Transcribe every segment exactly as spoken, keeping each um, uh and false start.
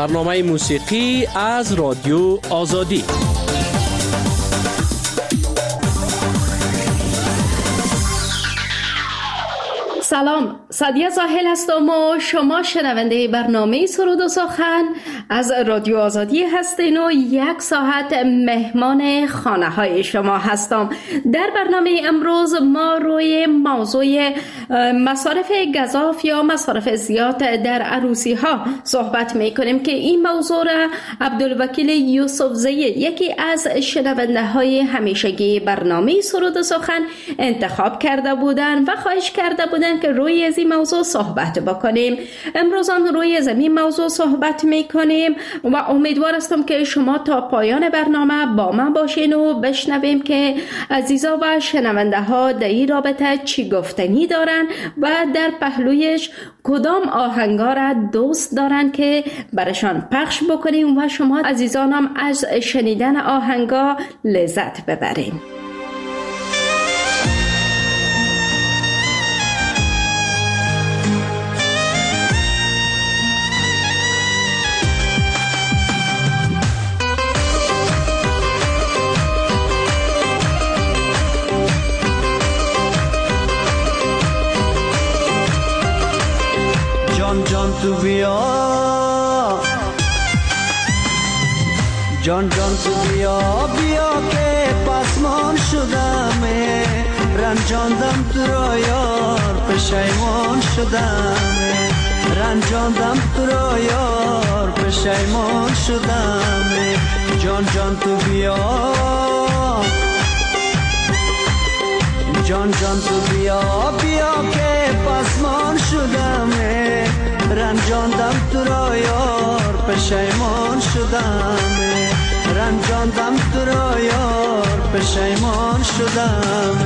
برنامه موسیقی از رادیو آزادی. سلام، سعدیه زاهل هستم و شما شنونده برنامه سرود و سخن از رادیو آزادی هستین و یک ساعت مهمان خانه های شما هستم. در برنامه امروز ما روی موضوع مصارف گزاف یا مصارف زیاد در عروسی ها صحبت می کنیم که این موضوع را عبدالوکیل یوسف زی، یکی از شنونده های همیشگی برنامه سرود و سخن، انتخاب کرده بودن و خواهش کرده بودن که روی از این موضوع صحبت بکنیم. امروز هم روی از این موضوع صحبت میکنیم و امیدوار هستم که شما تا پایان برنامه با من باشین و بشنویم که عزیزا و شنونده ها در این رابطه چی گفتنی دارن و در پهلویش کدام آهنگا را دوست دارن که برشان پخش بکنیم و شما عزیزان هم از شنیدن آهنگا لذت ببرین. جان جان تو بیا، جان جان تو بیا بیا که پسمان شدم، رنجاندم تو را یار پشیمان شدم، رنجاندم تو را یار پشیمان شدم. جان جان تو بیا، جان جان تو بیا بیا که پسمان شدم، رنجاندم تو را یار پشیمان شدم، رنجاندم تو را یار پشیمان شدم.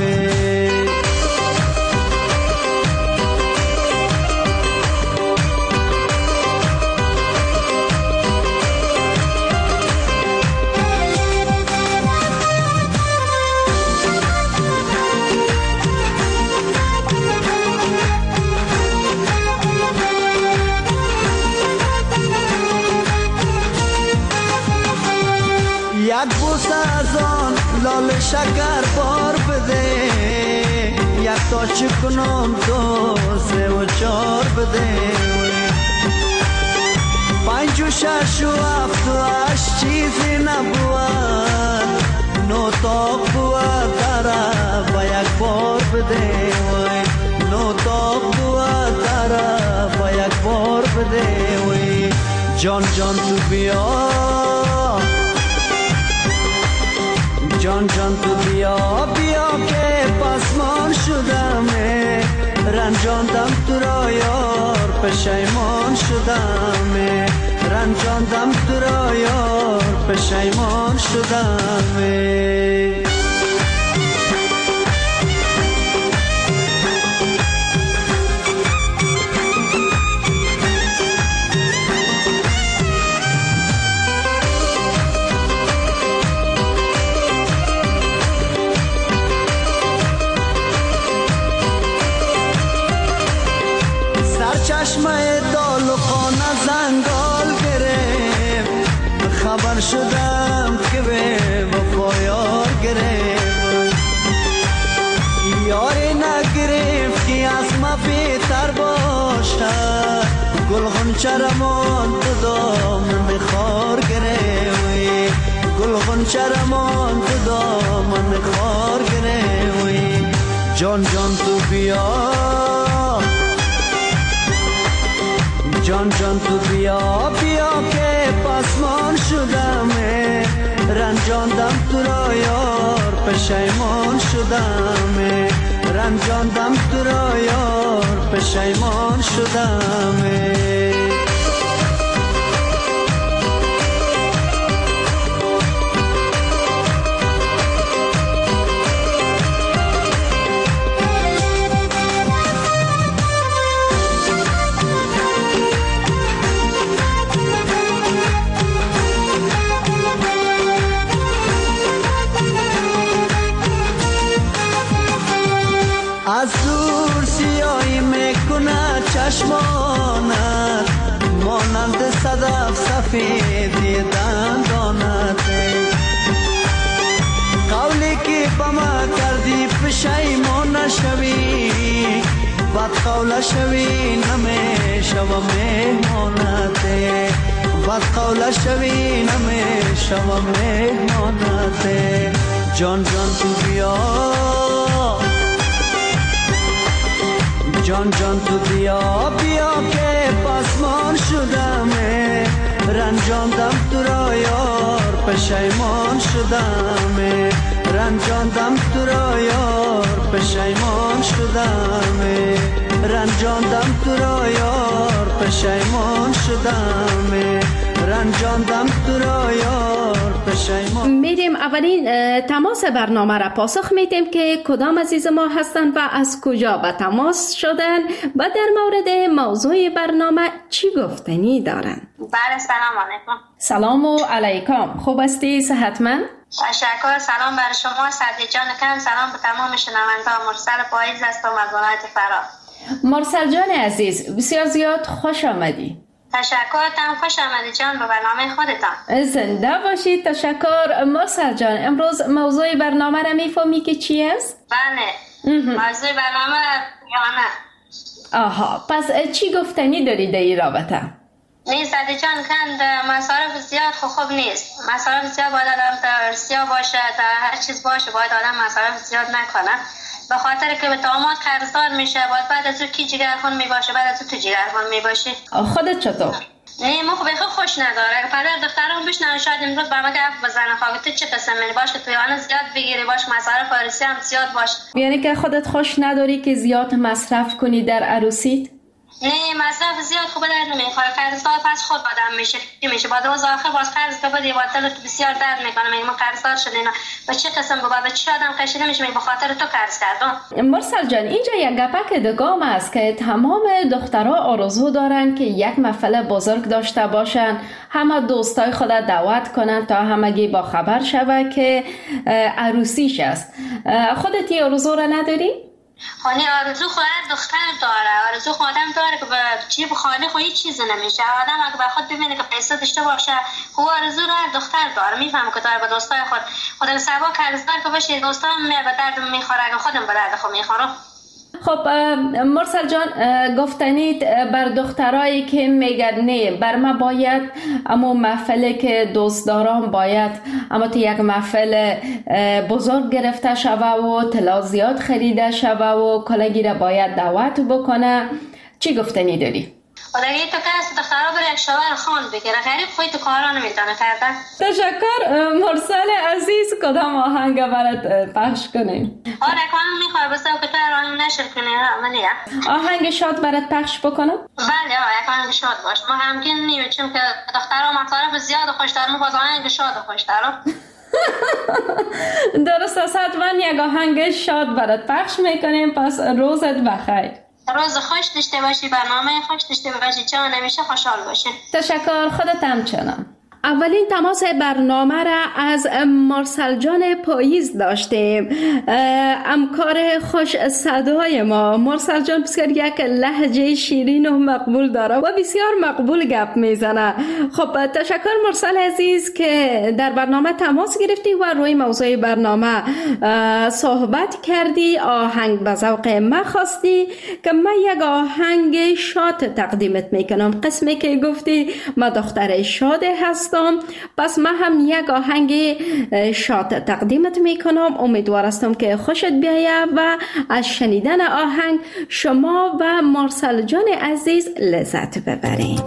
یک بوس از آن لال شکر بار بده، یک تا چی کنم دو سه و چار بده، پنج و شش و هفت و هشت چیزی نبود، نو تا بود داره و یک بار بده، نو تا بود داره و یک بار بده. جان جان تو بیا، جان جان تو بیا بیا که پسمان شدم، رنجاندم تو را یار پشیمان شدم، رنجاندم تو را یار پشیمان شدم. چشمه دال و خانه زنگال گرفت، خبر شدم که به وفا یار گرفت، یاری نگرفت که از ما بهتر باشد، گل غنچه رمان تو دامن خار گرفت، گل غنچه رمان تو دامن خار گرفت. جان جان تو بیا، جان جان تو بیا بیا که پسمان شدم، رنجاندم تو را یار پشیمان شدم، رنجاندم تو را یار پشیمان شدم. از دور سیاهی میکنه چشمانت، مانند صدف سفیدی دندانته قولی که با ما کردی پشیمون نشوی بد قول شوی نمیشه و مهمانته بد قول شوی نمیشه و مهمانته جان جان تو بیا جان جان تو بیا بیا که پاسمان شدمه رنجاندم تو را یار پشیمان شدمه رنجاندم تو را یار پشیمان شدمه رنجاندم تو را یار پشیمان شدمه رنجاندم تو را یار پشیمان. میریم اولین تماس برنامه را پاسخ میدیم که کدام عزیز ما هستند و از کجا به تماس شدن و در مورد موضوع برنامه چی گفتنی دارند. بله سلام علیکم. سلام و علیکم. خوب هستی؟ صحتمند؟ تشکر. سلام بر شما سعدی جان کم. سلام به تمام شنوندگان. مرسل پاییز هستم از ولایت فرا. مرسل جان عزیز بسیار زیاد خوش آمدی. تشکر. تم خوش آمدی جان به برنامه خودتان. زنده باشید. تشکر. مرسل جان امروز موضوع برنامه را میفهمی که چی است؟ بله. موضوع برنامه یا نه؟ آها پس چی گفتنی داری در این رابطه؟ نیست سعدی جان کند مصارف زیاد خو خوب نیست. مصارف زیاد باید آدم تا ارسیا باشه تا هر چیز باشه باید آدم مصارف زیاد نکنه به خاطر که به داماد قرضدار میشه باید بعد از او کی جگرخون میباشه بعد از او تو جگرخون میباشی. خودت چطور؟ نه مو خب خوش نداره اگه پدر دخترم بشنن شاید امروز بر ما گفت بزنه خب تو چه قسم منی باشه تو یعنی زیاد بگیری باش مصارف عروسی هم زیاد باشه. یعنی که خودت خوش نداری که زیاد مصرف کنی در عروسیت؟ نه مصرف زیاد خوب در نمیخوره قرضدار پس خود آدم میشه چی میشه بعد روز آخر باز قرض که بدی باید دلت بسیار درد میکنه میگم قرضدار شدین و چه قسم بابا به چه آدم کشیده میشه به خاطر تو قرض کردم. مرسل جان اینجا یک گپک دگام است که تمام دخترها آرزو دارن که یک محفل بزرگ داشته باشن همه دوستای خود دعوت کنن تا همگی با خبر شوه که عروسیش است. خودت این آرزو را نداری؟ خانه آرزو خود دختر داره آرزو خود آدم داره که به چی بخانه خود هیچ چیز نمیشه آدم اگه به خود ببینه که پیسه داشته باشه خود آرزو رو هر دختر داره میفهمه که داره به دوستای خود خود سبا قرضدار که باشه دوستا هم به درد میخوره اگه خودم به درد خود میخوره. خب مرسل جان گفتنید بر دخترایی که میگن نه بر ما باید اما محفله که دوست دارم باید اما تو یک محفل بزرگ گرفته شوه و طلا زیاد خریده شوه و کلگی را باید دعوت بکنه چی گفتنی داری؟ خدایی تو که از دخترها برای یک شوهر خان بگیره غریب خواهی تو کارا نمیتونه کرده. تشکر. مرسل عزیز کدام آهنگ برات پخش کنیم؟ آره کنم میخواه بسته که تو آهنگ نشر کنی منیه آهنگ شاد برات پخش بکنم؟ بله آهنگ شاد باش ما همکن نمیچیم که دخترها مصارف زیاد خوش دارم باز آهنگ شاد خوش دارم. درست است حتما یک آهنگ شاد برات پخش میکنیم پس روزت بخیر. روز خوش داشته باشی برنامه خوش داشته باشی جان همیشه خوشحال باشی. تشکر. خودت همچنان. اولین تماس برنامه را از مرسل جان پاییز داشتیم همکار خوش صدای ما. مرسل جان بسیار یک لهجه شیرین و مقبول داره و بسیار مقبول گپ میزنه. خب تشکر مرسل عزیز که در برنامه تماس گرفتی و روی موضوع برنامه صحبت کردی آهنگ به ذوق ما خواستی که من یک آهنگ شاد تقدیمت میکنم قسمی که گفتی ما دختر شاد هستم پس من هم یک آهنگ شاد تقدیمت میکنم امیدوار هستم که خوشت بیاید و از شنیدن آهنگ شما و مرسل جان عزیز لذت ببرید.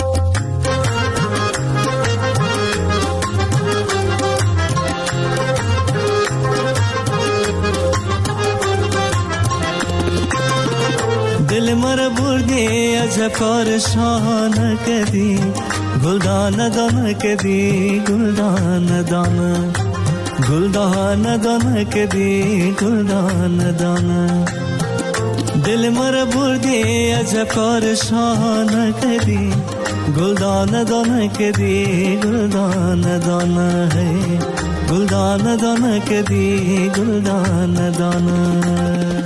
دل مر بردی از کار شانه کدی گلدان دان کدی گلدان دان گلدان دان کدی گلدان دان دل مر بردی از کار شانه کدی گلدان دان کدی گلدان دان ہے گلدان دان کدی گلدان دان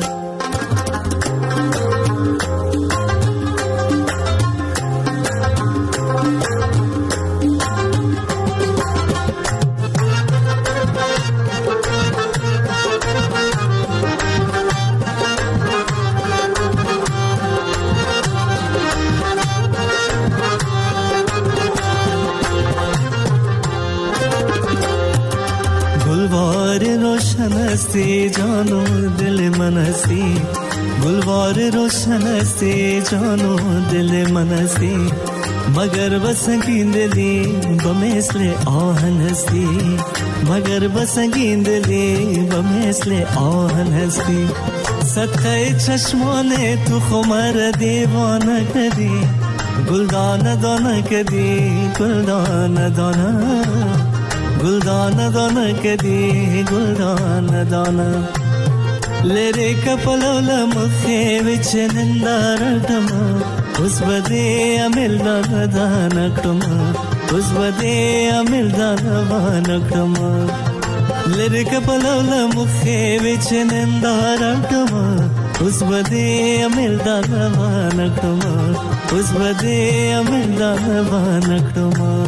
گلوار روشن هستی جان و دل من هستی، گلوار روشن هستی جان و دل من هستی، مگر بسنگین دلی بمثل آهن هستی، مگر بسنگین دلی بمثل آهن هستی، صدقه چشمان تو خمر دیوانه کردی، گلدانه دانه کردی، گلدانه دانه، گلدانه دانه کردی، گلدانه دانه. لری کپلول مخه وچ نندارتم، اس بده امل دانه دانه کم، اس بده امل دانه دانه کم. لری کپلول مخه وچ نندارتم، اس بده امل دانه دانه کم، اس بده امل دانه دانه کم.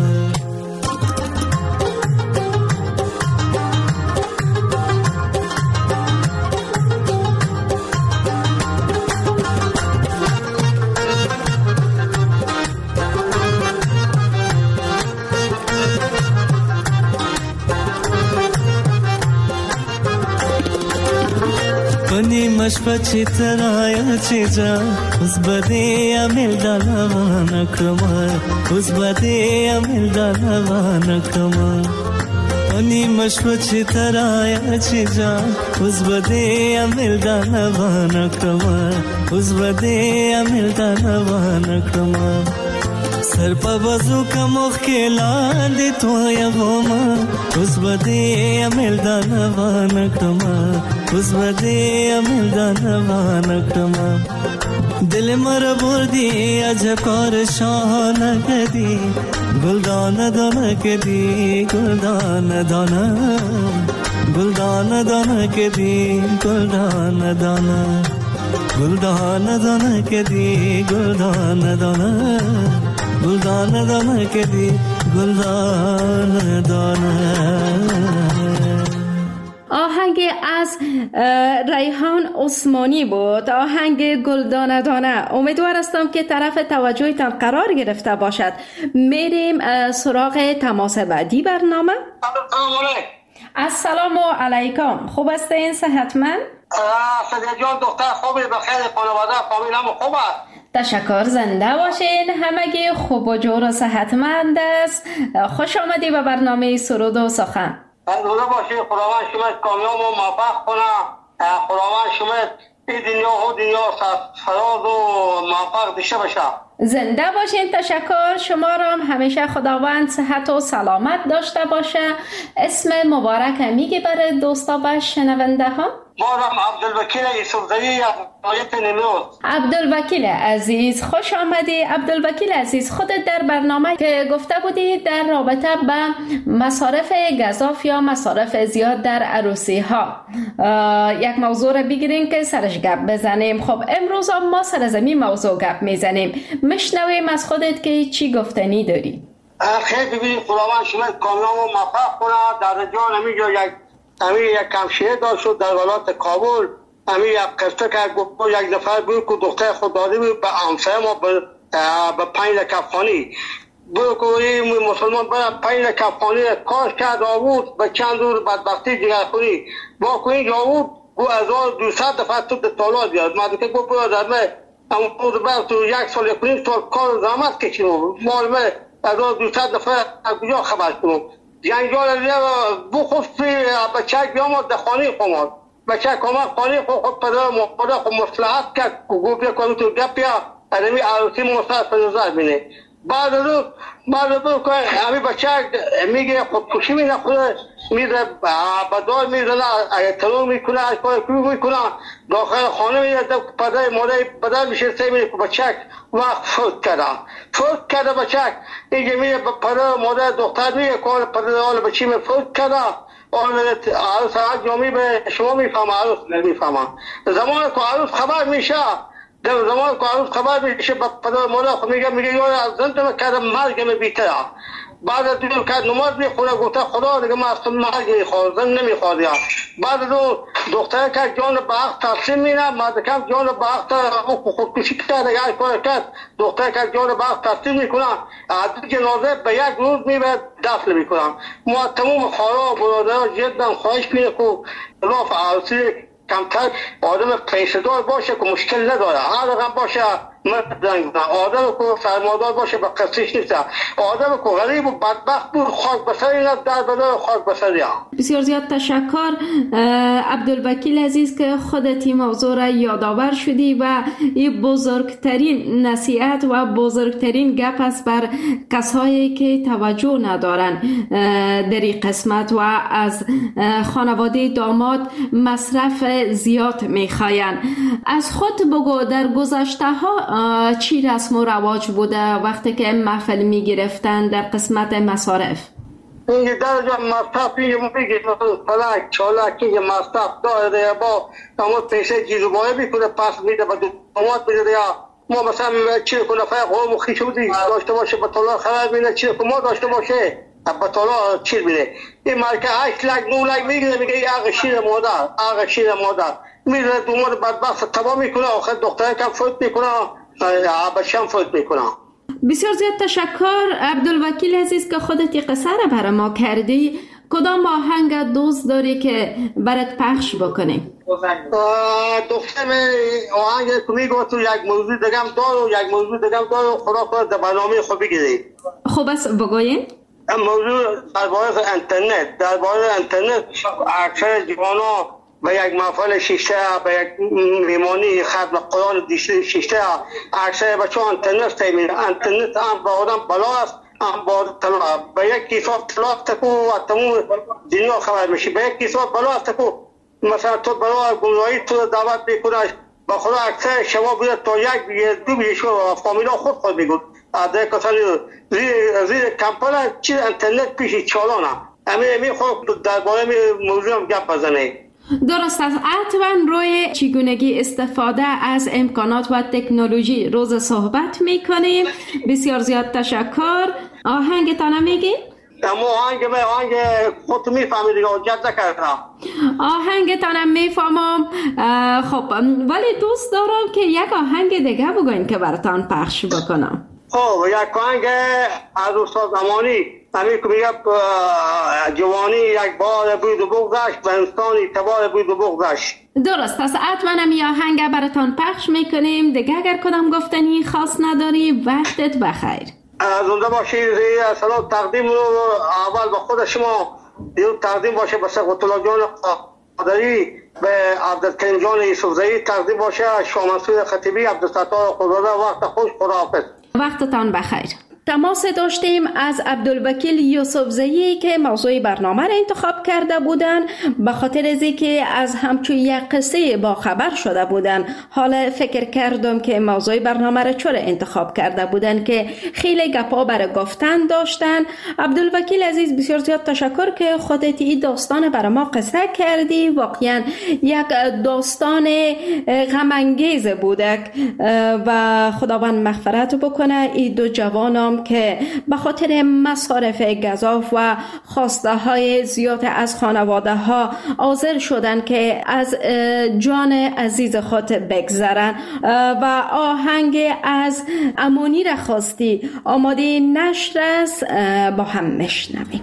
مشپچی ترایا چی جا اس بده امل دلوان کما، اس بده امل دلوان کما. انی مشپچی ترایا چی جا اس بده امل دلوان کما، اس بده امل دلوان کما. سر په بازو کا مخ کې لاندې تویا وما، اوس بده امل دانوان کما، اوس بده امل دانوان کما. دل مر بردی اج کار شان کدی، گلدان دان کدی، گلدان دان، گلدان دان کدی، گلدان دان، گلدان دان کدی، گلدان دان، گلدان دانه کدی، گلدان دانه. آهنگ از ریحان عثمانی بود، آهنگ گلدانه دانه. امیدوار هستم که طرف توجهتان قرار گرفته باشد. میریم سراغ تماس بعدی برنامه. السلام علیکم، خوب هستین؟ صحتمند؟ سدیه جان دختر خوبی، بخیر، خانواده فامیلم خوبه؟ تشکر، زنده باشین. همگی خوب و جور و صحتمند است. خوش آمدی به برنامه سرود و سخن. زنده باشین. خداوند شما کامیاب و موفق کنه. خداوند شما این دنیا و دنیا فراز و موفق داشته باشه. زنده باشین. تشکر. شما را همیشه خداوند صحت و سلامت داشته باشه. اسم مبارک میگی برای دوستا و شنونده ها؟ مارم عبدالوکیل یوسفزایی از ولایت نیمروز. عبدالوکیل عزیز، خوش آمدی. عبدالوکیل عزیز، خودت در برنامه که گفته بودی در رابطه به مصارف گزاف یا مصارف زیاد در عروسی ها یک موضوع را بگیریم که سرش گپ بزنیم. خب امروز ما سر زمین موضوع گپ میزنیم. مشنویم از خودت که چی گفتنی داری. خیلی ببینید، خداوند شما کامیاب و موفق کنه. در جان همینجا یک امی یک کمشیه داشت شد در ولایت کابل. امی یک قصه که گفت یک نفر بود که دختر خود داده بود به همسایه ما به پنج لک افغانی. بود که این مسلمان برای پنج لک افغانی کاش کرد آورد به چند دور بدبختی جگرخونی. با که اینجا آورد گو هزار و دویست دفعه تو طالات بیاد. من دیگه گفت برای من اما برای تو یک سال یک نیم سال کار زحمت کشیدم. مال من هزار و دویست دفعه از کجا خبر کنم. جنگال بو خود بچه بیامد در خانه خماد. بچه کامل خانه خود پدر مقدر خود مصلحت کرد که گفت کنم تو گپ یا ادمی عروسی مصلحت پدرزار بینه. بعد از اون بعد از اون که همی بچه میگه خودکشی می نخوده، میره بدار میزنه، تلو میکنه، از کار کوی میکنه، داخل خانه میره. پدر مادر پدر میشه سی میره که بچه وقت فوت کرده فوت کرده بچه اینجا میره پدر مادر دختر میگه که پدر حال بچه می فوت کرده. آن عروس جامی به شما میفهمه، عروس نمیفهمه. زمان که عروس خبر میشه در زمان که عروس خبر میشه به پدر مادر خود میگه میگه یا از زن کردم مرگم بیتره. بعد از دیدم که نماز میخونه گفته خدا دیگه من اصلا مرگ میخواد، زن نمیخواد. بعد از اون دختر که جان به حق تسلیم میره، مرد که جان به حق خودکشی کرده یا کار کرد، دختر که جان به حق تسلیم میکنن، عدد جنازه به یک روز میبرد دفن میکنن. ما تمام خواهرها و برادرها جدا خواهش میره که خلاف عروسی کمتر آدم پیسه‌دار باشه که مشکل نداره، هر رقم باشه مرد آدم که سرمایه‌دار باشه به قصدش نیست، آدم که غریب و بدبخت بود خاک بسری نه در بدار خاک بسری هم. بسیار زیاد تشکر عبدالوکیل عزیز که خودت این موضوع را یادآور شدی و این بزرگترین نصیحت و بزرگترین گپ است بر کسایی که توجه ندارن در این قسمت و از خانواده داماد مصرف زیاد میخواین. از خود بگو در گذشته ها چی رسم و رواج بوده وقتی که محفل میگرفتن در قسمت مصارف؟ این درجه مصرف اینجا میگه فلک چالک اینجا مصرف داره با اما پیسه جیزوبایه میکنه پس میده به دومات میده یا ما مثلا چی کنه فیق قوم و خیش بودی داشته باشه به طلا خراب بینه چی که ما داشته باشه به طلا چی بینه. این مرکه هشت لک نو لک میگه میگه ای آق شیر مادر آق شیر مادر میره دومات بدبخت تبا میکنه آخر دختره کم فوت میکنه بچه‌ام فوت میکنه. بسیار زیاد تشکر عبدالوکیل عزیز که خودت این قصه را برای ما کردی. کدام آهنگ دوست داری که برات پخش بکنی؟ دخترم آهنگ که میگو تو یک موضوع دگم دارو یک موضوع دگم دارو خدا کنه در برنامه خوب بگیری. خوب است بگوین؟ موضوع درباره انترنت درباره انترنت اکثر جوانا به یک محفل شیشته به یک میمانی ختم قرآن دیشته شیشته اکثر بچه ها انترنت تیمین انترنت هم با آدم بلا است هم با طلا به یک کیسات طلاق تکو و تموم دنیا خبر میشی به یک کیسات بلا است تکو مثلا تو بلا گمراهی تو دعوت میکنه با خدا اکثر شما بیده تا یک دو بیشو و فامیلا خود خود میگود در کسانی زیر کمپل چیز انترنت پیشی چالانه همین همین خود درباره موضوع هم گپ بزنه. درست است. حتما روی چگونگی استفاده از امکانات و تکنولوژی روز صحبت میکنیم. بسیار زیاد تشکر. آهنگتان میگی؟ اما آهنگ من آهنگ خود میفهمی دیگه جد نکردم. آهنگتانم میفهمم. خب ولی دوست دارم که یک آهنگ دیگه بگوین که براتان پخش بکنم. خب یک آهنگ از استاد امانی همین که میگه جوانی یک بار بود و بگذشت و انسانی تبار بود و بگذشت. درست است. حتما هم یه آهنگ براتان پخش میکنیم دیگه. اگر کدام گفتنی خاص نداری وقتت بخیر. زنده باشی. سلام تقدیم رو اول به خود شما یه تقدیم باشه به سقط الله جان قادری به عبدالکریم جان یوسفزئی تقدیم باشه شاه منصور خطیبی عبدالستار خداده. وقت خوش خداحافظ. وقتتان بخیر. تماس داشتیم از عبدالوکیل یوسفزئی که موضوع برنامه را انتخاب کرده بودن به خاطر از اینکه از همچون یک قصه با خبر شده بودن. حالا فکر کردم که موضوع برنامه را چرا انتخاب کرده بودن که خیلی گپا برای گفتن داشتن. عبدالوکیل عزیز بسیار زیاد تشکر که خودت این داستان برای ما قصه کردی. واقعا یک داستان غم انگیز بوده و خداوند مغفرت بکنه این دو جوانم که به خاطر مصارف گزاف و خواسته های زیاد از خانواده ها حاضر شدن که از جان عزیز خود بگذرن. و آهنگ از امانی را خواستی آماده نشر است با هم مشنویم.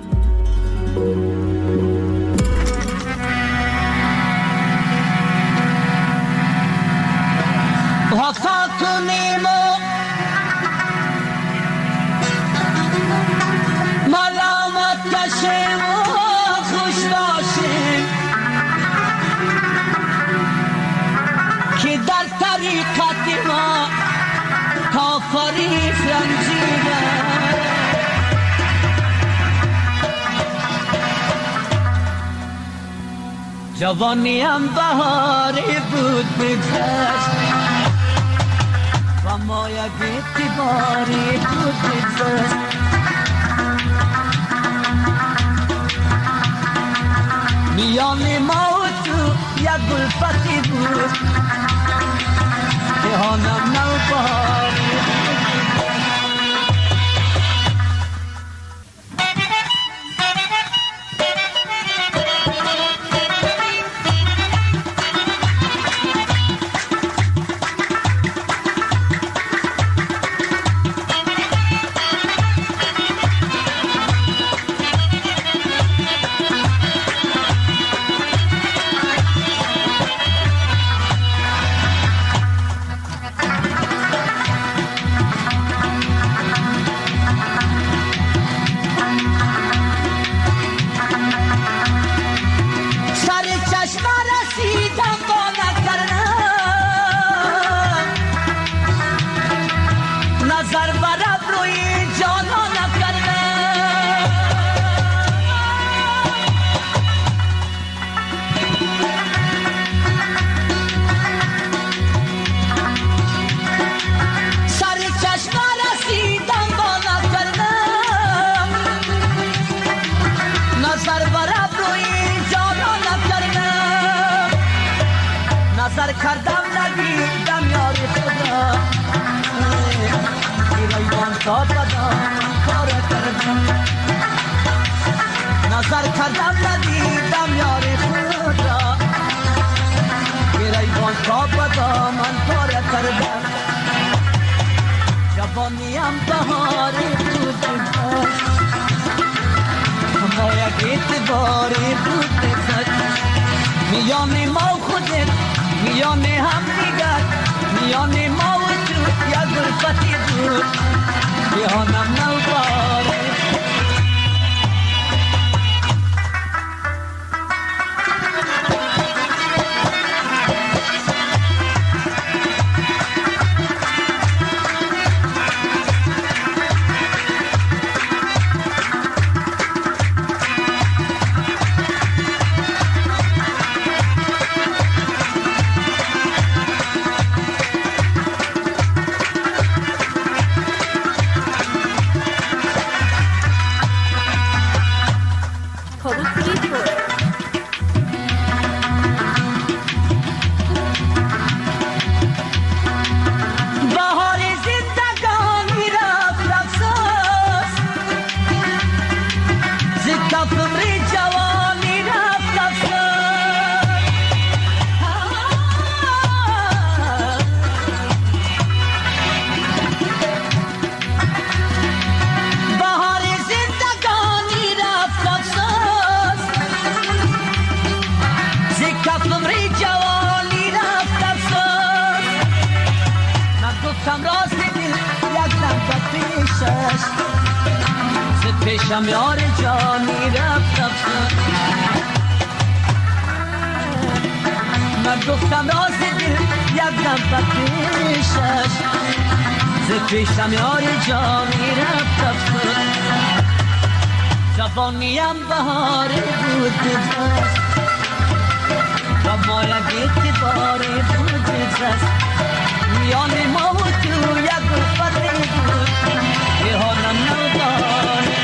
وفا کنیم و ملامت کشیم و خوش باشیم که در طریقت ما کافری رنجیده جوانیم بهاری بود بگذشت و ما یک اعتباری بود بگذشت میان ما و تو یک گلفتی بود دهانم نو بهاری نظر کردم ندیدم یار خود را ایوان تا بدم کار کردم نظر کردم ندیدم یار خود را ایوان تا بدم من کار کردم جوانیم بهار بود ما یک اعتباری بود میان ما خودت میان هم دیگر میان ما و تو یک الفتی بود میانم نوباره پیشم یار جانی رفت افسون من گفتم راز دل یک دم پیشش ز پیشم یار جانی رفت افسون جوانیم بهاره بود دست و ما یک اعتباری بود دست میان ما و تو یک الفتی بود جهانم نوداره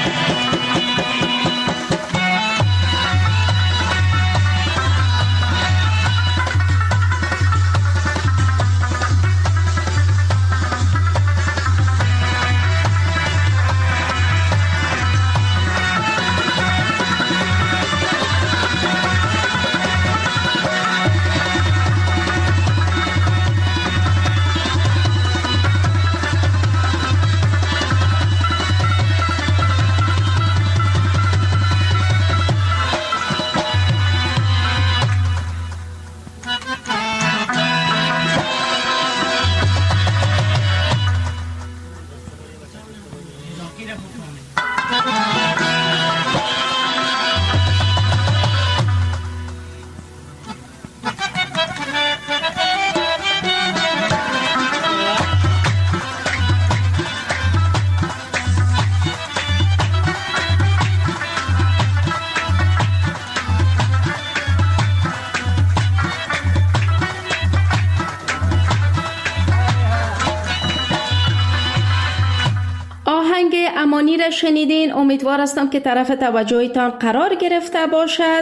امانی را شنیدین. امیدوار هستم که طرف توجهتان قرار گرفته باشد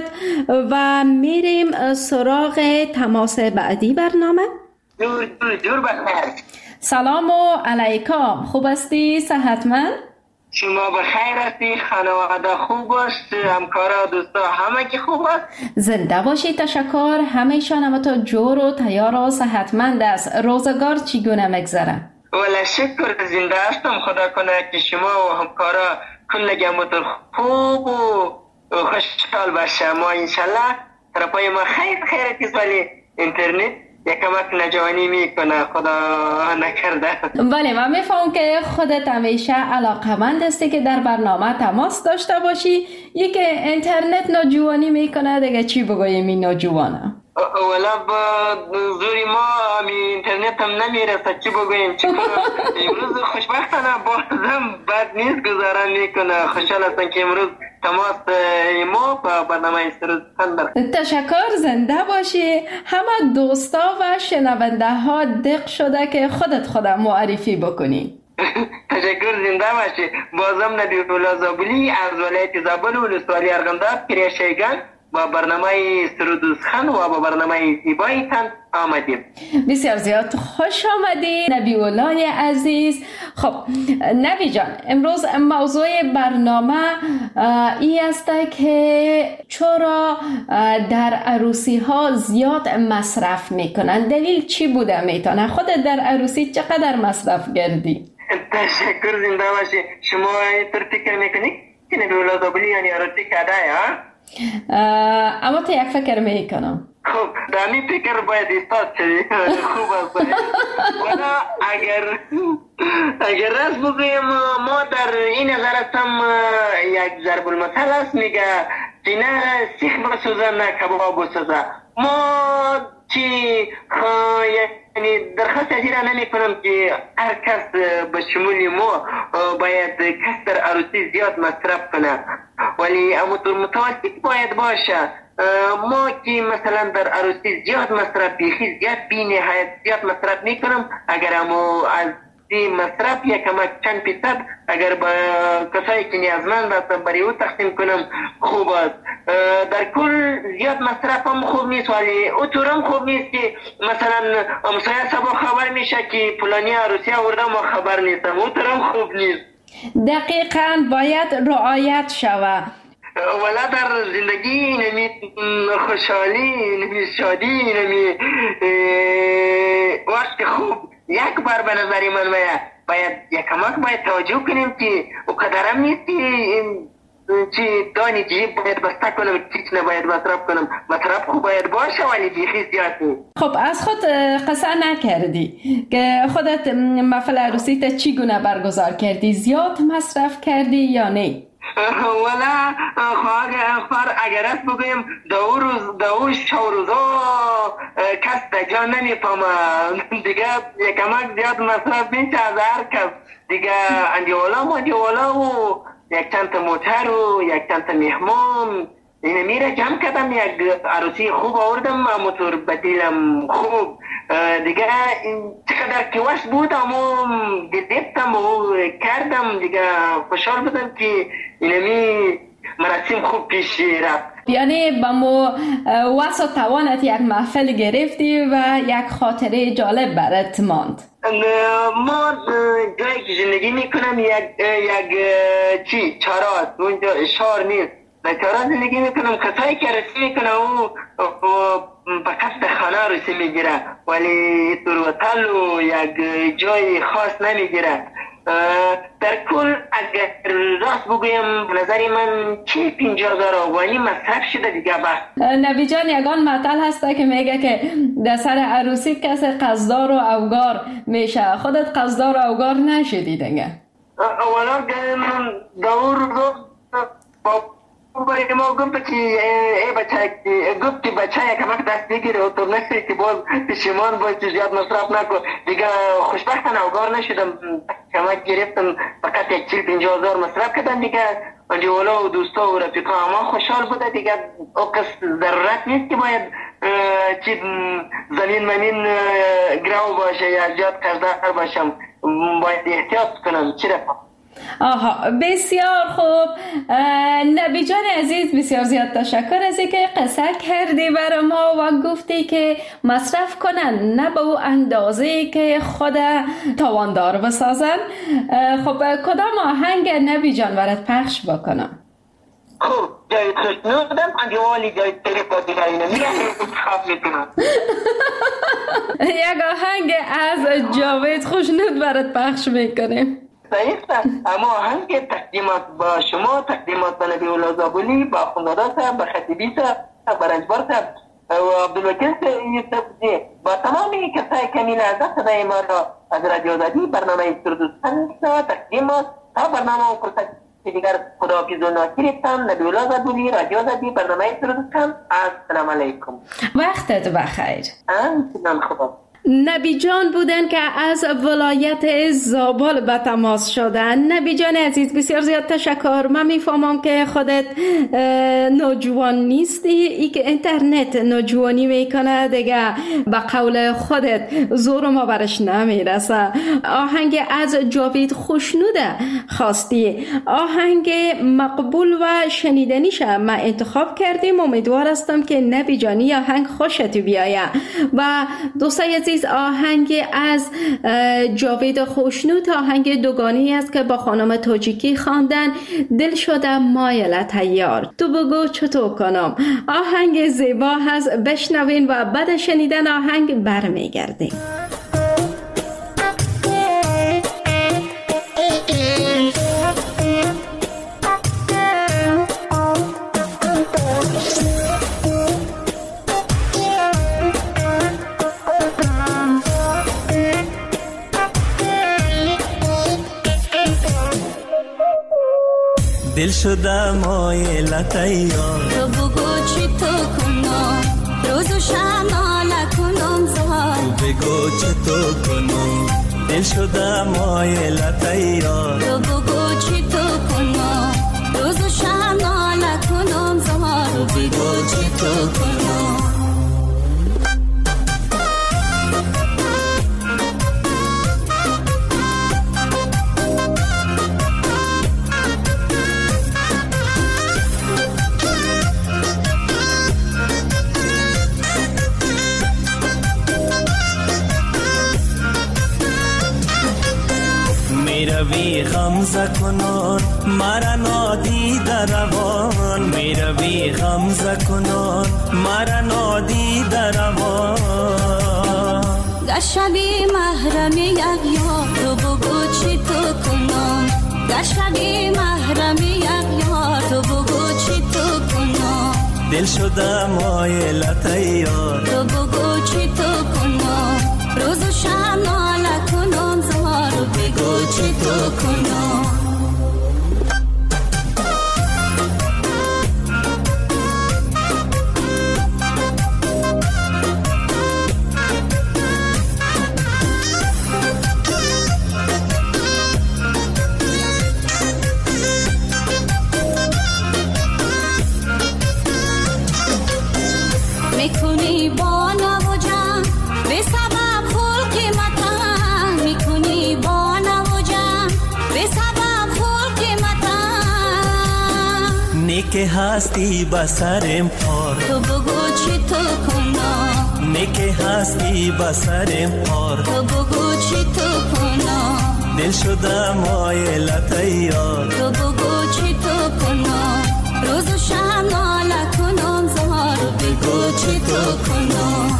و میریم سراغ تماس بعدی برنامه. دور دور دور بخیر. سلام و علیکم. خوب هستی؟ صحتمند؟ شما بخیر هستی؟ خانواده خوب است؟ همکارا دوستا همه که خوب است؟ زنده باشی. تشکر. همیشان همه جور و تیار و صحتمند است. روزگار چگونه میگذره؟ والا شکر زنده هستم. خدا کنه که شما و همکارا کلگی همتون خوب و خوشحال باشه. ما انشالله طرفای ما خیر خیرت است ولی اینترنت یکمک نجوانی میکنه. خدا نکرده. بله من میفهم که خودت همیشه علاقمند هستی که در برنامه تماس داشته باشی. یکی اینترنت نجوانی میکنه دیگه چی بگویم این نجوانه. ولی با زوری ما می اینترنت هم نمیرسه چی بگویم چی کنم. امروز خوشبختانه بازم بد نیست گذارن میکنه. خوشحال هستم که امروز تماس ما با برنامه سروز خندر. تشکر. زنده باشی. همه دوستا و شنونده ها دق شده که خودت خودم معرفی بکنی. تشکر. زنده باشی. بازم نبی الله زابلی از ولایت زابل و ولسوالی ارغنداب کریا شیگان با برنامه سرود و سخن و با برنامه زیبایتان آمدیم. بسیار زیاد خوش آمدید نبی اولای عزیز. خب نبی جان، امروز موضوع برنامه ای است که چرا در عروسی ها زیاد مصرف میکنن؟ دلیل چی بوده میتونه؟ خودت در عروسی چقدر مصرف کردی؟ تشکر، زنده باشی. شما اینطور فکر میکنی که نبی اولاد زابلی یعنی عروسی کده ها؟ اما تو یک فکر میکنم. خب دامی فکر باید استاد شدی. خوب است. ولی اگر اگر راست بگویم ما در این نظر هستم یک ضرب المثل است میگه سینه سیخ بسوزه نه کباب بسوزه. ما چی یعنی درخواست از ایران نمی کنم که هر کس به شمول ما باید کس در عروسی زیاد مصرف کنه، ولی امطور متوسط باید باشه. ما که مثلا در عروسی زیاد مصرف بیخی زیاد بی نهایت زیاد مصرف می کنم، اگر امو از این مصرف یک کمک چند فیصد اگر با کسایی که نیازمند هستن برای او تقسیم کنم خوب است. در کل زیاد مصرف هم خوب نیست، ولی او طور هم خوب نیست که مثلا همسایه سبا خبر میشه که فلانی عروسی آورده ما خبر نیستم. او طور هم خوب نیست. دقیقاً باید رعایت شود. ولی در زندگی نمی خوشحالی، نمی شادی، نمی وقت خوب یک بار به نظری من باید باید یک کمک باید توجه کنیم که او قدرم نیست چی دانی جیب باید بسته کنم، چیچ نباید مصرف کنم. مصرف خوب باید باشه ولی بیخی زیاد نیست. خب از خود قصه نکردی که خودت محفل عروسی تا چی گونه برگزار کردی؟ زیاد مصرف کردی یا نه؟ ولی خواهر اگر است بگویم دو روز دو شو روزا کس دجا نمیفهمه دیگه یکمک زیاد مصرف میشه از هر کس دیگه. اندیوالا ما اندیوالا و یک چند تا موتر و یک چند تا مهمون اینه میره جمع کردم، یک عروسی خوب آوردم، موتور بدیلم خوب دیگه. چقدر که وش بود اما گذبتم و کردم دیگه. خوشحال بودم که اینمی مراسم خوب پیش رفت. یعنی با مو وس و توانت یک محفل گرفتی و یک خاطره جالب برات ماند. ما جایی که زندگی میکنم یک یک چی چاراست، اونجا شهر نیست، چارا زندگی میکنم. کسایی که رسی میکنه او فقط خانه رسی میگیره ولی تروتل و یک جای خاص نمیگیره. در کل اگر راست بگویم نظری من چی پینجا هزار افغانی مصرف شده دیگه. بس نبی جان یگان مطل هسته که میگه که در سر عروسی کسی قصدار و اوگار میشه. خودت قصدار و اوگار نشدی دیگه؟ اولا دور رو برای ما گفت که ای بچه گفت که بچه یک کمک دست بگیره و تو نشتی که باز پشیمان باید زیاد مصرف نکن دیگه. خوشبختانه اوگار نشدم، کمک گرفتم فقط یک چیل پینجا هزار مصرف کردم دیگه. انجوالا و دوستا و رفیقا اما خوشحال بوده دیگه. او کس ضرورت نیست که باید چی زمین ممین گراو باشه یا زیاد قرضدار باشم، باید احتیاط کنم. چی رفت؟ آها بسیار خوب. نبی جان عزیز بسیار زیاد تشکر از اینکه قصه کردی برای ما و گفتی که مصرف کنن نه به او اندازه که خود تواندار بسازن. خب کدام آهنگ نبی جان برات پخش بکنم؟ خب جای خوشنودم انجوالی جای تلیفا دیگرینه میگه انتخاب میکنم. یک آهنگ از جاوید خوشنود برات پخش میکنیم. صحیح، اما آهنگ تقدیمات با شما، تقدیمات به نبی اولاد زابلی، با خوندادا صاحب، با خطیبی صاحب، با رنجبار صاحب و عبدالوکیل یوسفزی، با تمامی کسای که می‌نازد صدای ما را از رادیو آزادی برنامه سرود و سخن تقدیمات تا برنامه و فرصت دیگر خداحافظ و ناصرتان. نبی اولاد زابلی، رادیو آزادی، برنامه سرود و سخن. السلام علیکم. وقتت بخیر. انتظار خدا. نبی جان بودن که از ولایت زابل به تماس شدن. نبی جان عزیز بسیار زیاد تشکر. من میفهمم که خودت نوجوان نیستی، ای که اینترنت نوجوانی میکنه دیگه به قول خودت زور ما برش نمیرسه. آهنگ از جاوید خوشنوده خواستی، آهنگ مقبول و شنیدنیشه ما انتخاب کردیم. امیدوار هستم که نبی جانی آهنگ خوشت بیایه. و دوستای عزیز آهنگ از جاوید خوشنود آهنگ دوگانی است که با خانم تاجیکی خواندن. دل شده مایل تیار، تو بگو چطور کنم. آهنگ زیبا هست، بشنوین و بعد شنیدن آهنگ برمیگردیم. دل شده مایل تیار، تو بگو چی تو کنم، روز و شب ناله کنم زار. تو بگو چی تو کنم، دل شده مایل تیار. تو بگو چی تو کنم، روز و شب ناله کنم زار. تو بگو چی تو کنم. میروی غمزه کنان مرا نادیده روان، میروی غمزه کنان مرا نادیده روان. در شبی محرم یک یار، تو بگو چی تو کنم. در شبی محرم یک یار، تو بگو چی تو کنم. دل شده مایل تیار، تو بگو چی تو کنم، روز و شب ناله کنم زار. تو بگو چی تو کنم. میکنی با نوجم به سبب خلق متن، میکنی با نوجم به سبب خلق متن. نیک هستی بسرم پار، تو بگو چی تو کنم. نیک هستی بسرم پار، تو بگو چی تو کنم. دل شده مایل تیار. تو بگو چی تو کنم، روز و شب ناله کنم زار. تو بگو چی تو کنم.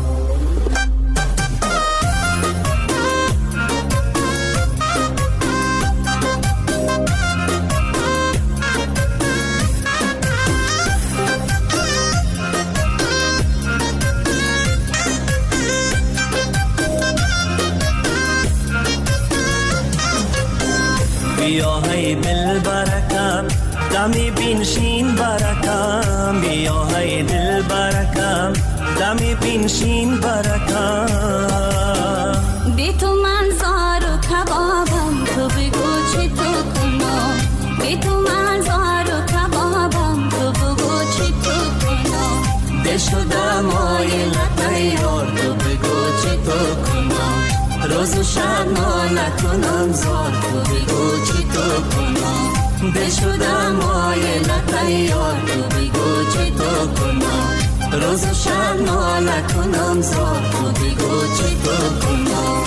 بیا های دل برکم دمی بینشین برکم، بیا های دل برکم دمی بینشین برکم. بی تو من زار و کبابم، تو بگو چی تو کنم. بی تو من زار و کبابم، تو بگو چی تو کنم. دل شده مایل تیار، تو بگو چی تو کنم. روز و شب ناله کنم زار، تو بگو چی تو کنم. دل شده مایل تیار، تو بگو چی تو کنم. روز و شب ناله کنم زار، تو بگو چی تو کنم.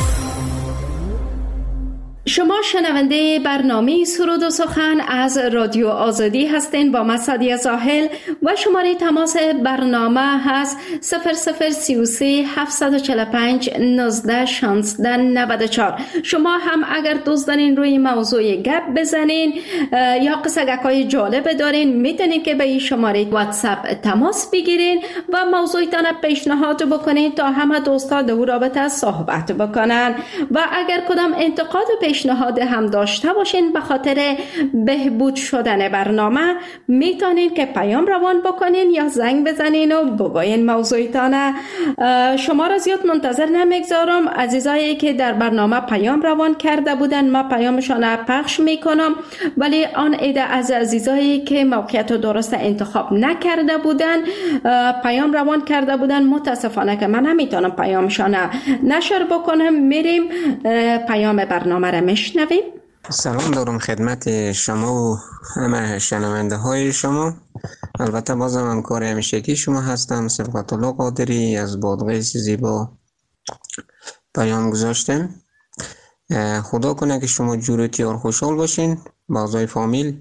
شما شنونده برنامه سرود و سخن از رادیو آزادی هستین با من سادیه زاهل و شماره تماس برنامه هست صفر صفر سی و سه هفتصد و چهل و پنج نوزده شانزده نود و چهار. شما هم اگر دوست دارین روی موضوع گپ بزنین یا قصه‌های جالب دارین میتونین که به این شماره واتساپ تماس بگیرین و موضوعتان پیشنهاد بکنین تا همه دوستا در رابطه صحبت بکنن. و اگر کدام انتقاد پیش پیشنهاد هم داشته باشین به خاطر بهبود شدن برنامه، میتونین که پیام روان بکنین یا زنگ بزنین و بگوین موضوعتان. شما را زیاد منتظر نمیگذارم. عزیزایی که در برنامه پیام روان کرده بودن ما پیامشان پخش میکنم، ولی آن عده از عزیزایی که موقعیت درست انتخاب نکرده بودن پیام روان کرده بودن، متاسفانه که من نمیتونم پیامشان نشر بکنم. میریم پیام برنامه را میشنویم. سلام دارم خدمت شما و همه شنونده های شما. البته بازم همکار همیشگی شما هستم، صبغت الله قادری از بادغیس زیبا پیام گذاشتم. خدا کنه که شما جور تیار خوشحال باشین. بازای فامیل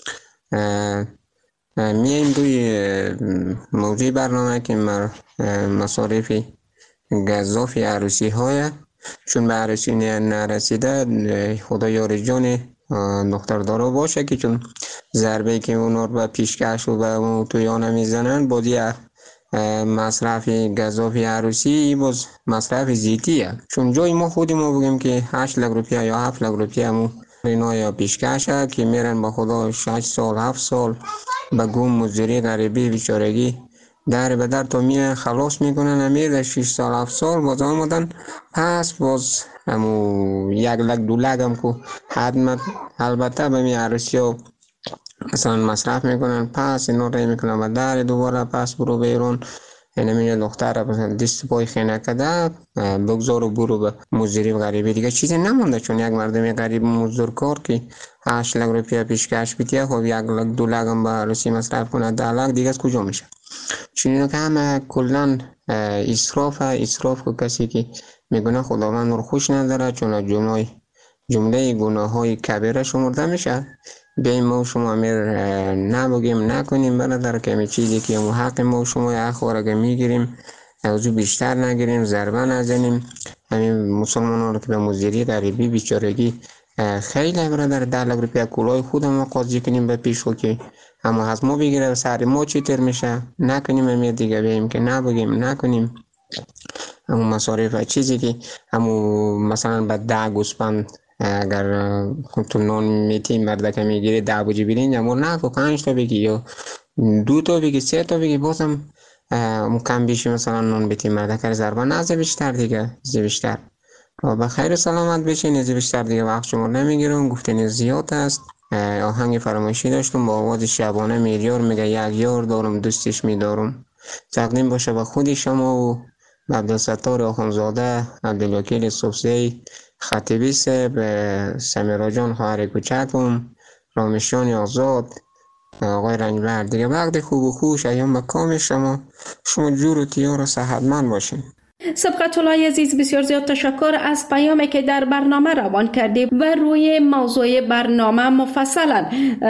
میایم دوی موضوع برنامه که مر مصارف گزافی عروسی های، چون به عروسی نرسیده خدا یار جان دختر دارا باشه که چون ضربه که اونار به پیشکش و به تویانه میزنن بازی مصرف گزافی عروسی باز مصرف زیتیه. چون جای ما خودی ما بگیم که هشت لک روپیه یا هفت لک روپیه مو اینا یا پیشکشه که میرن با خدا شش سال هفت سال به گم مزدوری غریبی بیچارگی در به در تا میه خلاص میکنن. امیر در شش سال هفت سال باز آمدن پس باز همو یک لک دو لک هم که حدمت البته به می عروسی ها مثلا مصرف میکنن، پس اینا رای میکنن و در دوباره پس برو بیرون. اینه میگه دختر مثلا دست پای خینه کده بگذار و برو به مزدوری غریبی. دیگه چیزی نمونده، چون یک مردم غریب مزدور کار که هشت لک روپیه پیشکش بیتیه خب یک لک دو لک هم به عروسی مصرف کنه، ده لک دیگه از کجا میشه؟ چون اینو که همه کلن اسراف اسراف که کسی که میگونه خداوند رو خوش نداره، چون جمله جمله گناه های کبیره شمرده میشه. بیایم ما شما امیر نبگیم نکنیم برادر که همه چیزی که ما حق ما شما اخواره که میگیریم اوزو بیشتر نگیریم، ضربه نزنیم. همین مسلمان ها رو که به مزدوری غریبی بیچارگی خیلی برادر ده لک روپیه کلاه خودم ما قاضی کنیم به پیش که اما از ما بگیره سر ما چی تر میشه نکنیم. امیر دیگه بیایم که نبگیم نکنیم. اما مصارف چیزی که اما مثلا به ده گوسپند اگر تو نان میتی مردک میگیری ده بوجی بیرین یا مور نکو پنج تا بگی یا دو تا بگی سه تا بگی بازم کم بیشی مثلا نان بیتی مردک ضربه نزه بیشتر دیگه زی بیشتر و بخیر سلامت بشین. زی بیشتر دیگه وقت شما نمیگیرم، گفتنی زیاد است. آهنگ فرمایشی داشتم با آواز شبانه میلیار میگه یک یار دارم دوستش میدارم. تقدیم باشه به خودی شما و عبدالستار آخونزاده، عبدالوکیل صبحی خطیبی صاحب، سمیرا جان خواهر کوچکم، رامشان آزاد، آقای رنجبر. دیگه وقت خوب و خوش ایام به کام شما. شما جور و تیار و صحتمند باشین. سبقت الله عزیز، بسیار زیاد تشکر از پیامی که در برنامه روان کردی و روی موضوع برنامه مفصلا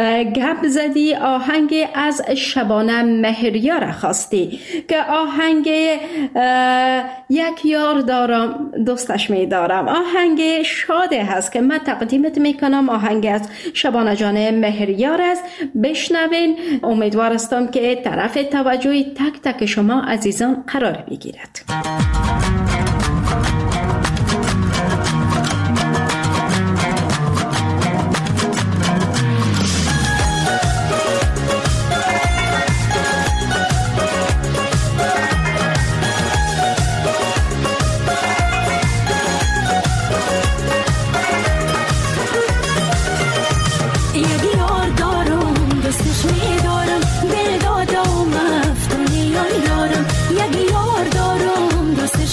گپ زدی. آهنگ از شبانه مهریار خواستی که آهنگ یک یار دارم دوستش میدارم، آهنگ شاده هست که من تقدیمت میکنم. آهنگ از شبانه جان مهریار است، بشنوین. امیدوار هستم که طرف توجه تک تک شما عزیزان قرار بگیرد. دوستش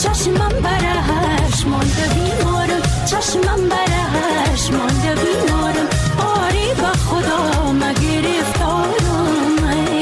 چشمم برهش مانده بیمارم، چشمم برهش مانده بیمارم، آری به خدا مگرفتارم.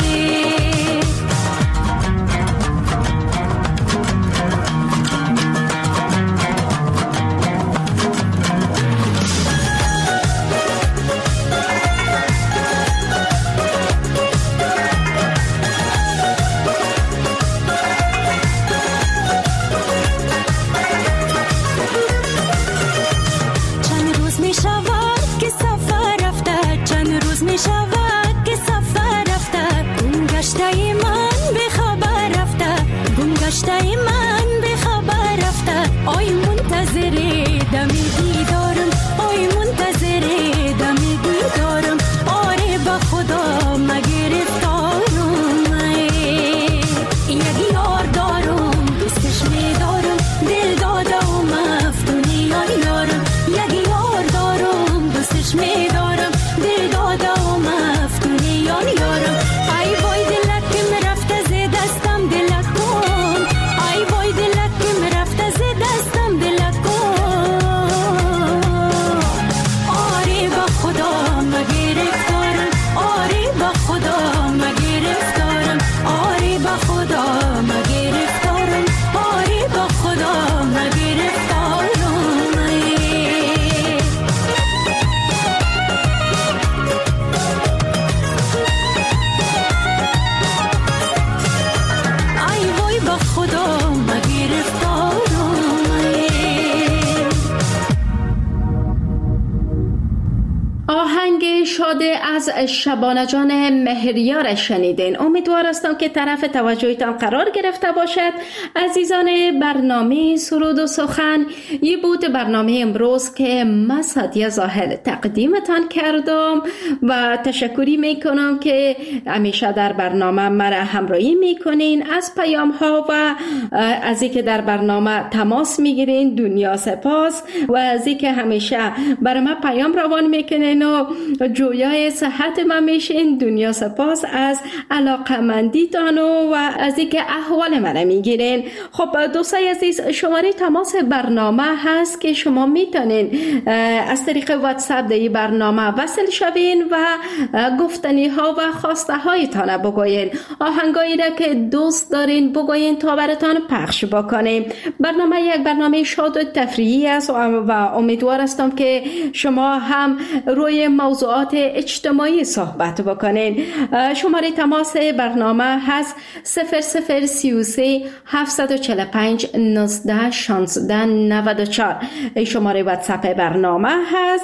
از شبانه جان مهریار شنیدین. امیدوار هستم که طرف توجهتان قرار گرفته باشد. عزیزان برنامه سرود و سخن، یه بود برنامه امروز که من سادیه زاهل تقدیمتان کردم و تشکری میکنم که همیشه در برنامه مرا همراهی میکنین. از پیام ها و از اینکه در برنامه تماس میگیرین دنیا سپاس، و از اینکه همیشه برای من پیام روان میکنین و جویای صحت من میشین دنیا سپاس از علاقمندیتان و از اینکه احوال من میگیرین. خب دوستای عزیز، شماره تماس برنامه هست که شما میتونین از طریق واتساپ در این برنامه وصل شوین و گفتنی ها و خواسته هایتان بگوین، آهنگایی را که دوست دارین بگوین تا براتان پخش بکنیم. برنامه یک برنامه شاد و تفریحی است و امیدوار هستم که شما هم روی موضوعات اجتماعی صحبت بکنین. شماره تماس برنامه هست صفر صفر سی و سه هفتصد و چهل و پنج نوزده شانزده نود و چهار. این شماره واتساپ برنامه هست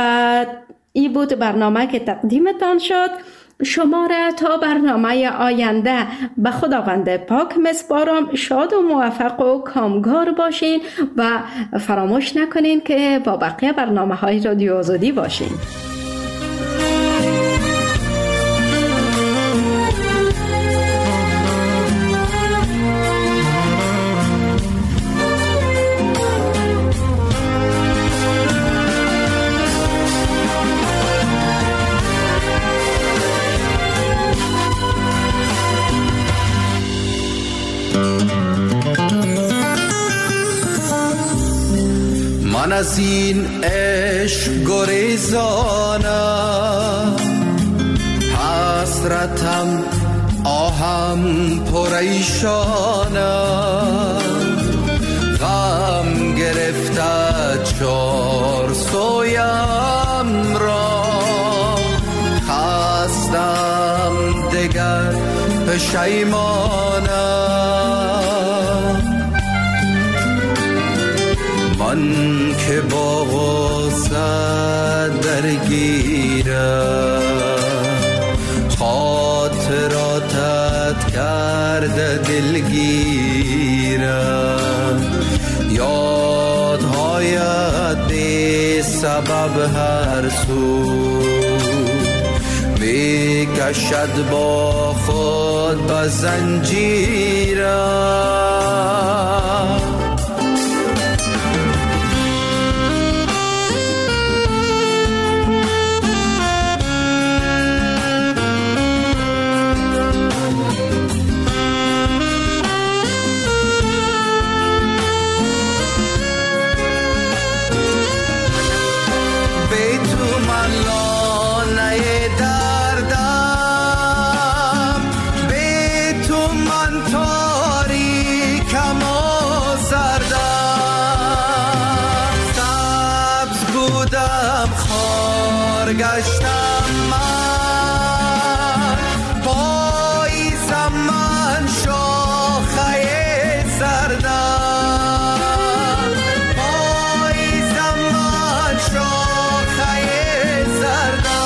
و این بود برنامه که تقدیمتان شد. شما را تا برنامه آینده به خداوند پاک میسپارم. شاد و موفق و کامگار باشین و فراموش نکنین که با بقیه برنامه های رادیو آزادی باشین. من از این عشق گریزانم، حسرتم آهم پریشانم، غم گرفته چار سویم را، خستم دگر پشیمانم. من که با غصه درگیرم، خاطراتت کرده دلگیرم، یادهایت بی سبب هر سو میکشد با خود به زنجیرم. برگشتم من پاییزم من شاخه زردم پاییزم من شاخه زردم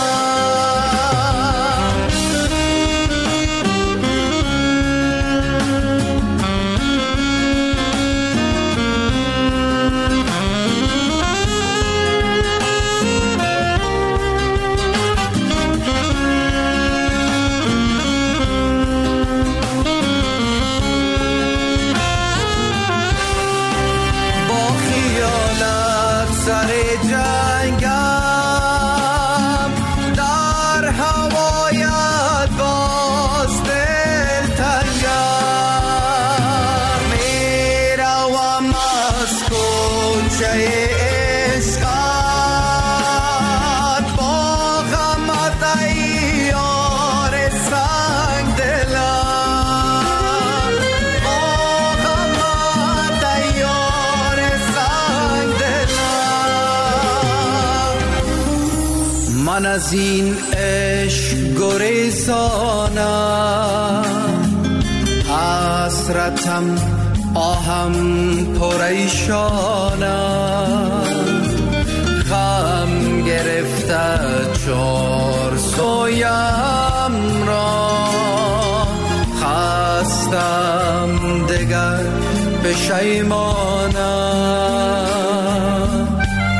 من از این عشق گریزانم حسرتم آهم پریشانم غم گرفته چار سویم را خستم دگر پشیمانم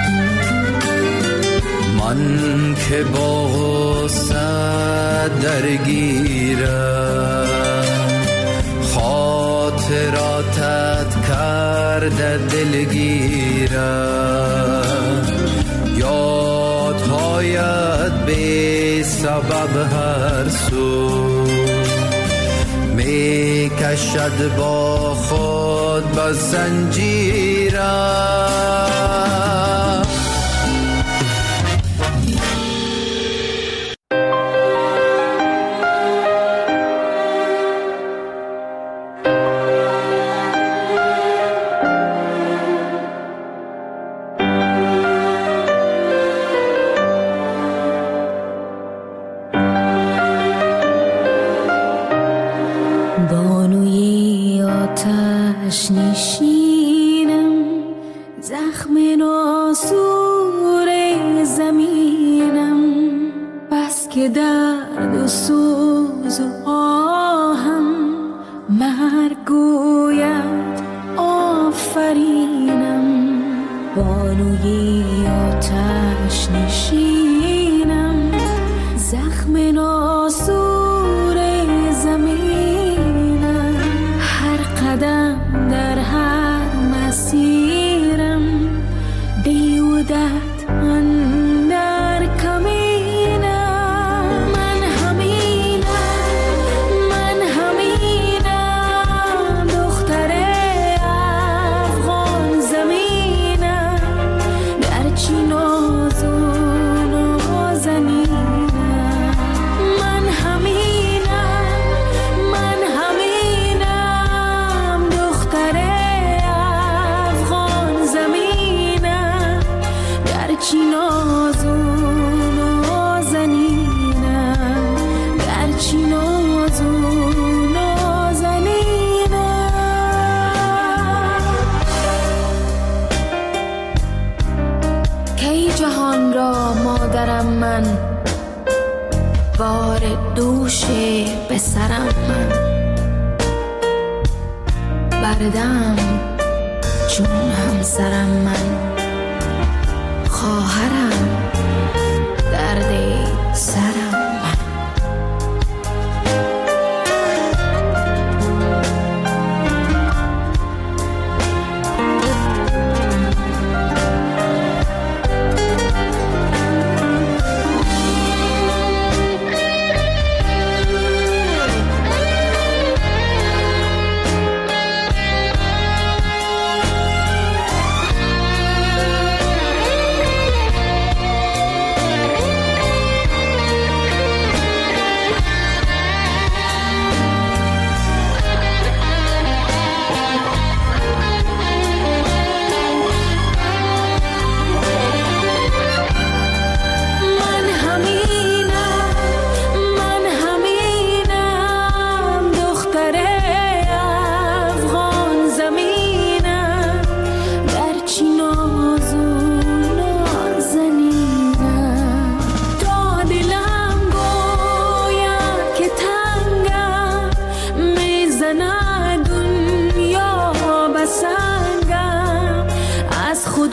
من که با غصه درگیرم خاطراتت کرده دلگیرم یادهایت بی سبب هر سو می کشد با خود به زنجیرم نشینم زخم ناسور زمینم بس که درد و سوز و آهم مرگ گوید آفرینم بانوی آتش نشینم زخم ناسور زمینم هر قدم در هر مسیرم بیودت اندر کمینم من همینم من همینم دختر افغان زمینم گرچه ناز و نازنینم من همینم من همینم دختر افغان زمینم گرچه ناز و نازنینم گرچه ناز و نازنینم کی جهان را مادرم من بار دوش به سرم من بردم چون همسرم من خواهرم درد سرم من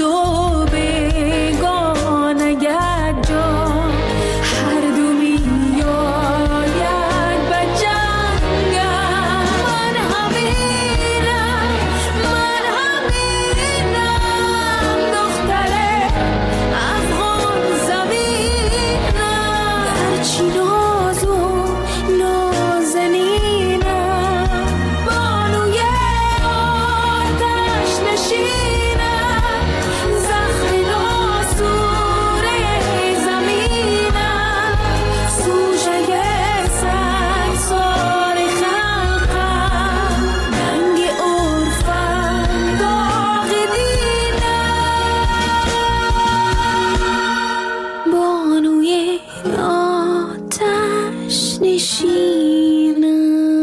دو بیگانه یک جا هر دو میاید به جنگم. من همینم من همینم دختر افغان زمینم، گرچه ناز و نازنینم، بانوی آتش نشینم، زخم ناسور زمینم، سوژه سنگسار خلقم، ننگ عرفم داغ دینم، بانوی آتش نشینم.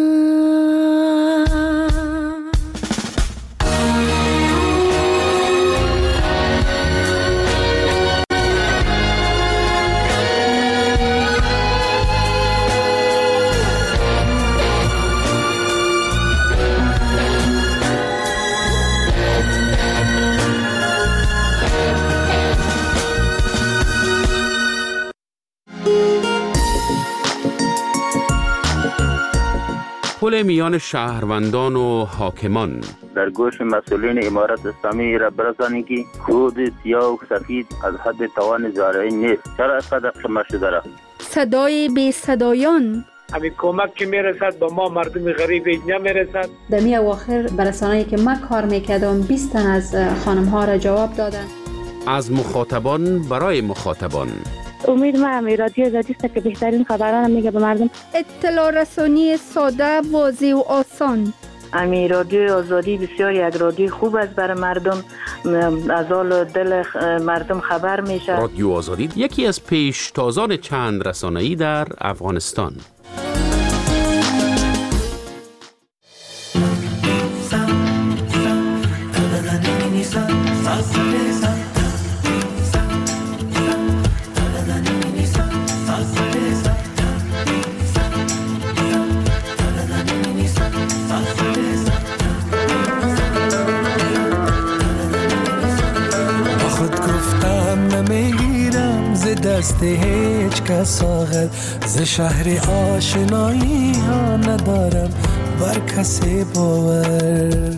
پل میان شهروندان و حاکمان. در گوش مسئولین امارت اسلامی را برسانید که خود سیاه و سفید از حد توان زارعی نیست. چرا اینقدر شما شده را؟ صدای بی صدایان. همین کمک که میرسد با ما مردم غریب نمیرسد. در می اواخر برسانه‌ای که من کار میکردم بیست تن از خانم ها را جواب دادن. از مخاطبان برای مخاطبان. امید ما همی رادیو آزادی است که بهترین خبران میگه به مردم. اطلاع رسانی ساده، واضح و آسان. امی رادیو آزادی بسیار یک رادیو خوب است برای مردم، از حال دل مردم خبر میشه. رادیو آزادی یکی از پیشتازان چند رسانه‌ای در افغانستان. دست هیچ کس آغل ز شهر آشنایی ها ندارم بر کسی باور.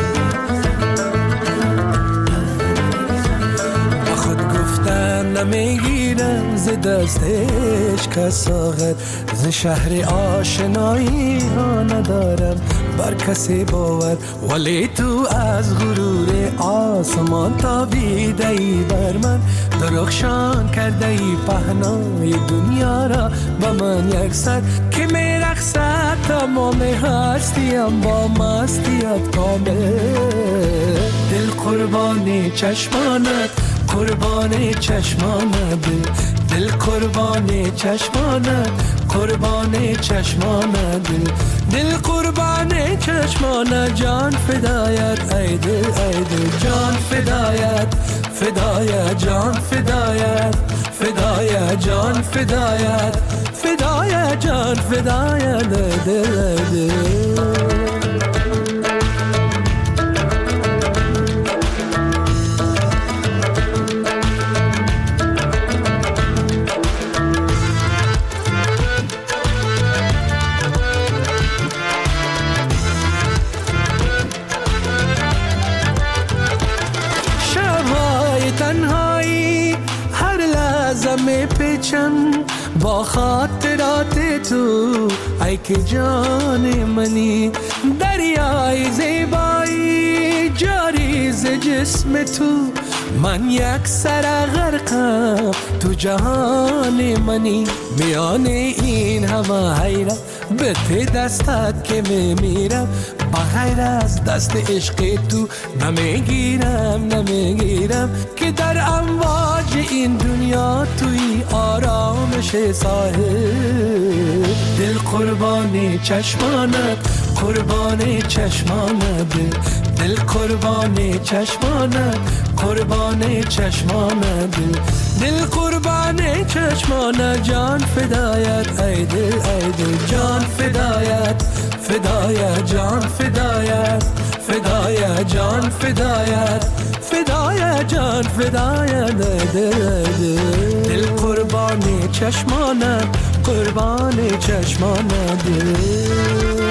با خود گفتن نمیگیرم ز دست هیچ کس آغل ز شهر آشنایی ها ندارم بر کسی باور. ولی تو از غرور آسمان تابیده ای بر من، درخشان کرده ای پهنای دنیا را با من یک سر که میرقصد تمام هستیم با مستیت کامل. دل قربان چشمانت قربان چشمانت، دل قربان چشمانت قربان چشمانت، دل قربان چشمانت، جان فدایت ای دل ای دل، جان فدایت فدایت جان فدایت فدایت جان فدایت فدایت جان فدایت دل دل. با خاطرات تو ای که جان منی، دریای زیبایی جاری ز جسم تو، من یک سر غرقم تو جهان منی. میان این همه حیرت به ته دستت که میمیرم، بغیر از دست عشق تو نمیگیرم نمیگیرم که در امواج این دنیا توی آرامش ساحل. دل قربان چشمانت قربان چشمانت، دل قربان چشمانت قربان چشمانت، دل قربان چشمانت، جان فدایت ای دل ای دل، جان فدایت فدایت جان فدایت فدایت جان فدایت فدایت جان فدایت دل دل دل قربانی چشمانت قربانی چشمانت دل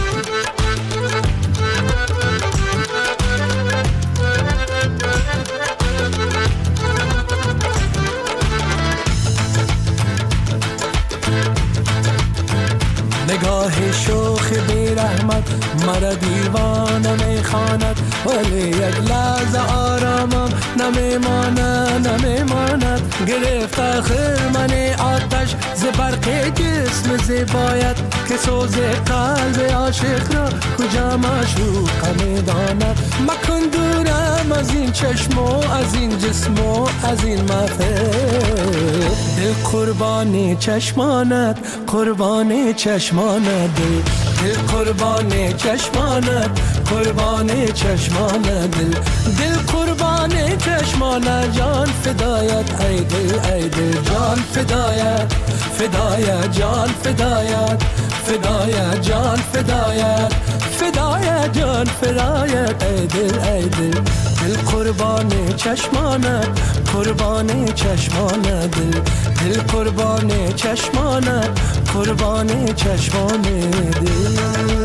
نگاه شوخ بی رحمت مرا دیوانه میخواند ولی یک لحظه آرامم نمیماند نمیماند گرفت آخر من آتش ز برق جسم زیبایت که سوز قلب عاشق را کجا معشوق میداند مکن دورم از این چشم و از این جسم و از این مفهوم دل قربانی چشمانت قربانی چشمانت دل دل قربانی چشمانت قربانی چشمانت دل دل قربانی چشمانت جان فدایت ای دل ای دل جان فدایت فدایت جان فدایت فدایت جان فدایت فدایت جان فدایت ای دل ای دل دل قربانی چشمانت قربانی چشمانت دل دل قربانی چشمانت قربانی چشمانت دل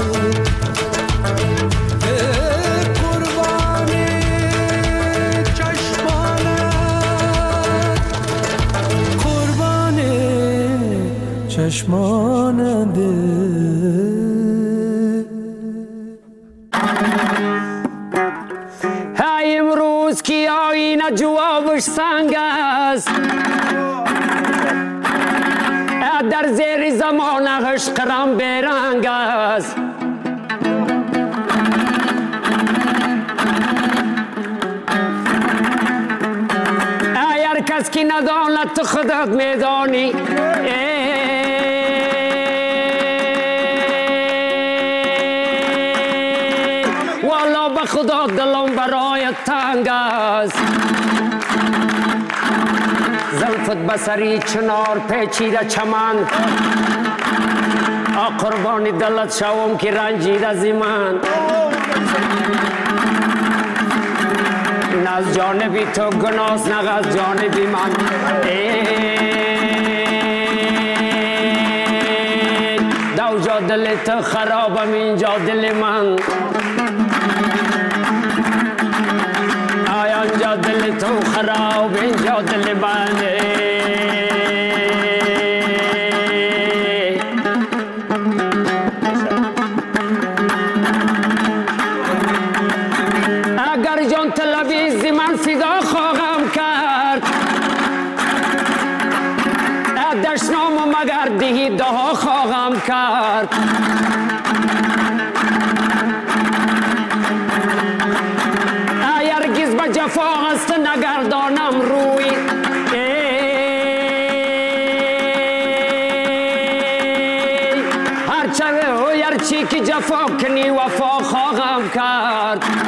چشمان دل های امروز کی آینه جوابش سنگ است در زیر زمان عشقم بیرنگ است اگر کس کی نداند تو خودت میدانی والا به خدا دلم برایت تنگ است زلفت بسری چنار پیچیده چمن آ قربانی دلت شوم که رنجیده زیمن نه از جانبی تو گناست نه از جانبی من دوجا دل تو خرابم اینجا دل من آیا اینجا دل تو خراب اینجا دل من اگر جان طلبی من فدا خواهم کرد دشنام و مگر دهی دها خواهم کرد هرگز به جفا است نگردانم روی هرچه و هرچی که جفا کنی وفا خواهم کرد